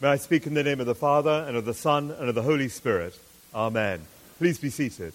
May I speak in the name of the Father, and of the Son, and of the Holy Spirit. Amen. Please be seated.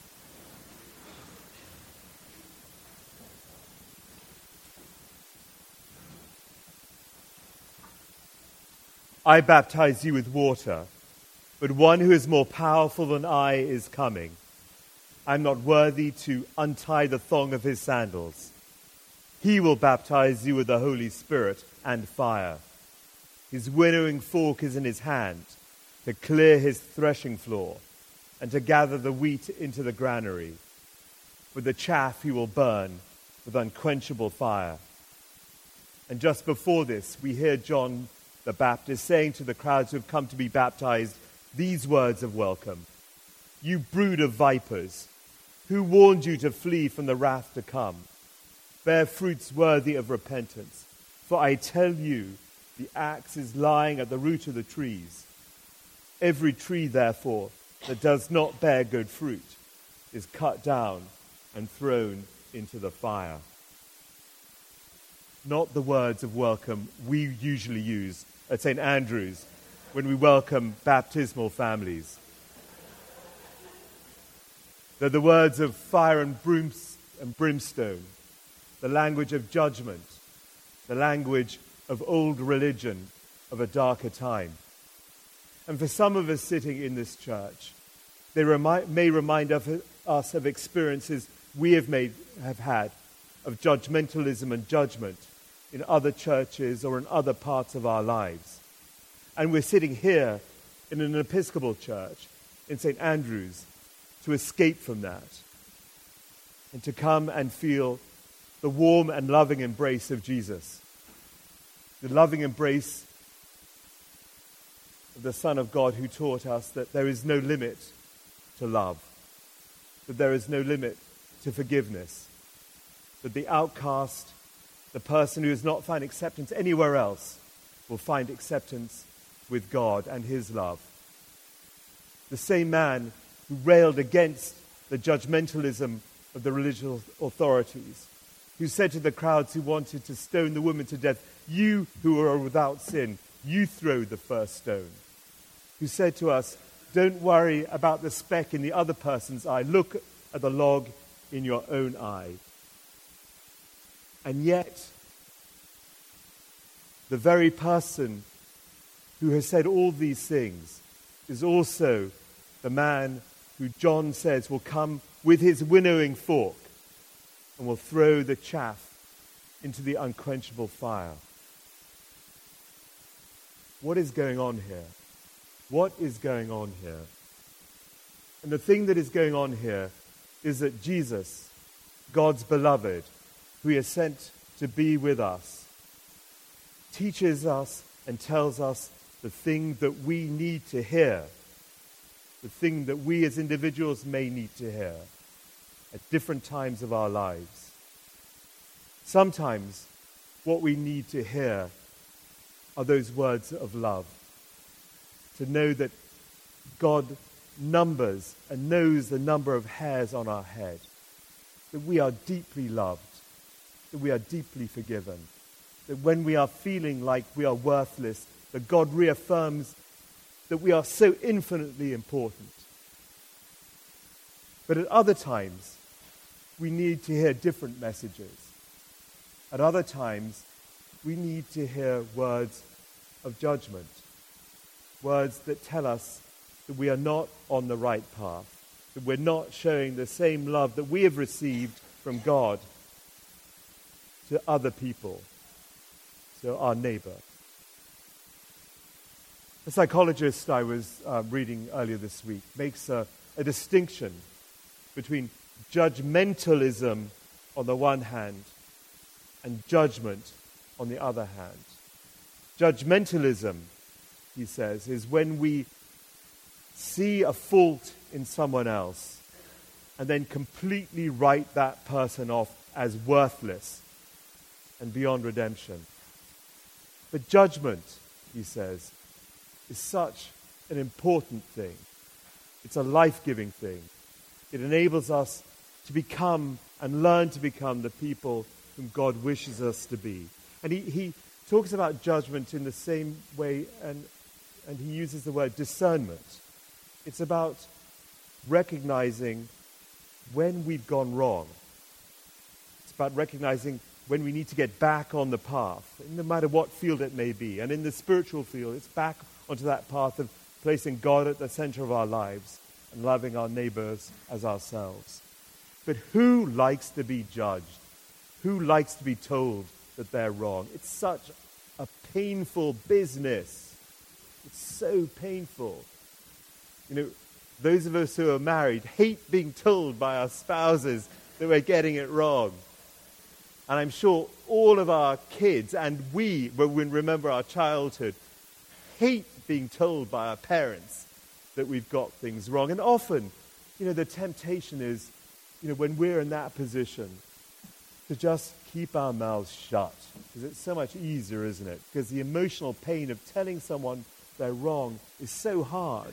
I baptize you with water, but one who is more powerful than I is coming. I am not worthy to untie the thong of his sandals. He will baptize you with the Holy Spirit and fire. His winnowing fork is in his hand to clear his threshing floor and to gather the wheat into the granary. With the chaff he will burn with unquenchable fire. And just before this, we hear John the Baptist saying to the crowds who have come to be baptized these words of welcome. You brood of vipers, who warned you to flee from the wrath to come? Bear fruits worthy of repentance. For I tell you, the axe is lying at the root of the trees. Every tree, therefore, that does not bear good fruit is cut down and thrown into the fire. Not the words of welcome we usually use at St. Andrew's when we welcome baptismal families. They're the words of fire and brimstone, the language of judgment, the language of old religion of a darker time. And for some of us sitting in this church, they may remind us of experiences we have had of judgmentalism and judgment in other churches or in other parts of our lives. And we're sitting here in an Episcopal church in St. Andrew's to escape from that and to come and feel the warm and loving embrace of Jesus, the loving embrace of the Son of God who taught us that there is no limit to love, that there is no limit to forgiveness, that the outcast, the person who has not found acceptance anywhere else, will find acceptance with God and his love. The same man who railed against the judgmentalism of the religious authorities, who said to the crowds who wanted to stone the woman to death, you who are without sin, you throw the first stone. Who said to us, don't worry about the speck in the other person's eye, look at the log in your own eye. And yet, the very person who has said all these things is also the man who John says will come with his winnowing fork and will throw the chaff into the unquenchable fire. What is going on here? What is going on here? And the thing that is going on here is that Jesus, God's beloved, who he has sent to be with us, teaches us and tells us the thing that we need to hear, the thing that we as individuals may need to hear at different times of our lives. Sometimes what we need to hear are those words of love, to know that God numbers and knows the number of hairs on our head, that we are deeply loved, that we are deeply forgiven, that when we are feeling like we are worthless, that God reaffirms that we are so infinitely important. But at other times, we need to hear different messages. At other times, we need to hear words of judgment, words that tell us that we are not on the right path, that we're not showing the same love that we have received from God to other people, to our neighbor. A psychologist I was reading earlier this week makes a distinction between judgmentalism on the one hand and judgment on the other hand. Judgmentalism, he says, is when we see a fault in someone else and then completely write that person off as worthless and beyond redemption. But judgment, he says, is such an important thing. It's a life-giving thing. It enables us to become and learn to become the people whom God wishes us to be. And he talks about judgment in the same way and and he uses the word discernment. It's about recognizing when we've gone wrong. It's about recognizing when we need to get back on the path, no matter what field it may be. And in the spiritual field, it's back onto that path of placing God at the center of our lives and loving our neighbors as ourselves. But who likes to be judged? Who likes to be told that they're wrong? It's such a painful business. It's so painful. You know, those of us who are married hate being told by our spouses that we're getting it wrong. And I'm sure all of our kids, and we, when we remember our childhood, hate being told by our parents that we've got things wrong. And often, you know, the temptation is, you know, when we're in that position, to just keep our mouths shut. Because it's so much easier, isn't it? Because the emotional pain of telling someone they're wrong is so hard.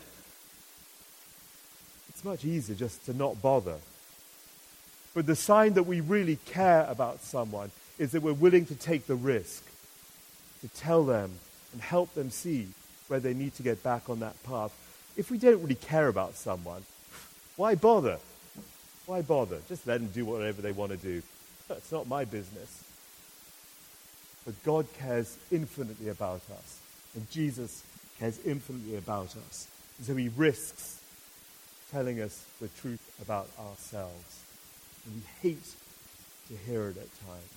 It's much easier just to not bother. But the sign that we really care about someone is that we're willing to take the risk to tell them and help them see where they need to get back on that path. If we don't really care about someone, why bother? Why bother? Just let them do whatever they want to do. It's not my business. But God cares infinitely about us. And Jesus cares infinitely about us. And so he risks telling us the truth about ourselves. And we hate to hear it at times.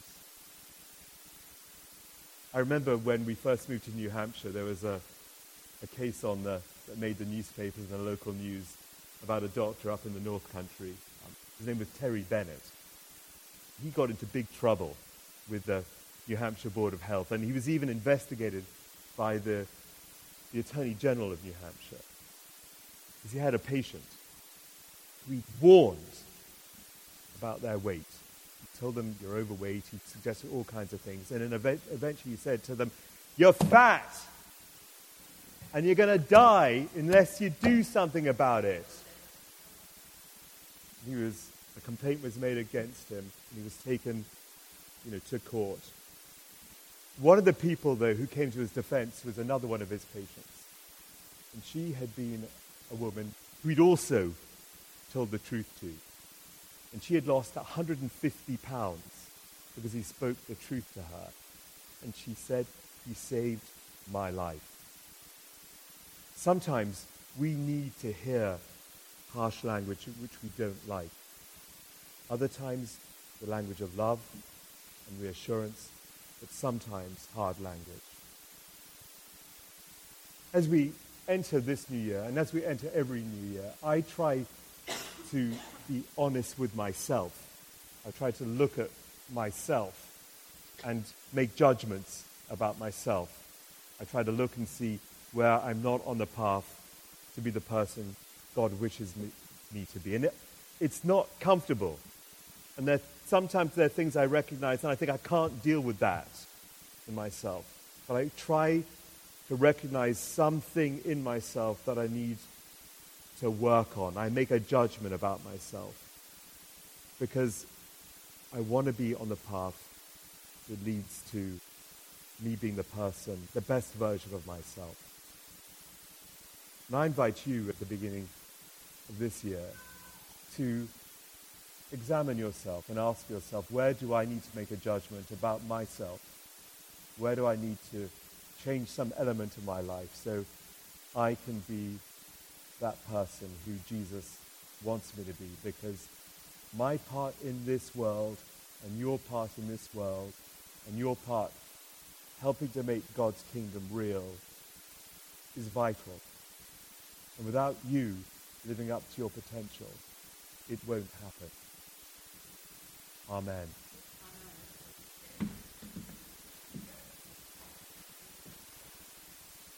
I remember when we first moved to New Hampshire, there was a case that made the newspapers and the local news about a doctor up in the North Country. His name was Terry Bennett. He got into big trouble with the New Hampshire Board of Health, and he was even investigated by the Attorney General of New Hampshire. Because he had a patient who he warned about their weight. He told them, you're overweight. He suggested all kinds of things. And then eventually he said to them, you're fat, and you're going to die unless you do something about it. A complaint was made against him, and he was taken, to court. One of the people, though, who came to his defense was another one of his patients. And she had been a woman who he'd also told the truth to. And she had lost 150 pounds because he spoke the truth to her. And she said, he saved my life. Sometimes we need to hear harsh language which we don't like. Other times, the language of love and reassurance, but sometimes hard language. As we enter this new year, and as we enter every new year, I try to be honest with myself. I try to look at myself and make judgments about myself. I try to look and see where I'm not on the path to be the person God wishes me to be. And it's not comfortable. And sometimes there are things I recognize, and I think I can't deal with that in myself. But I try to recognize something in myself that I need to work on. I make a judgment about myself because I want to be on the path that leads to me being the person, the best version of myself. And I invite you at the beginning of this year to examine yourself and ask yourself, where do I need to make a judgment about myself? Where do I need to change some element of my life so I can be that person who Jesus wants me to be? Because my part in this world and your part in this world and your part helping to make God's kingdom real is vital. And without you living up to your potential, it won't happen. Amen.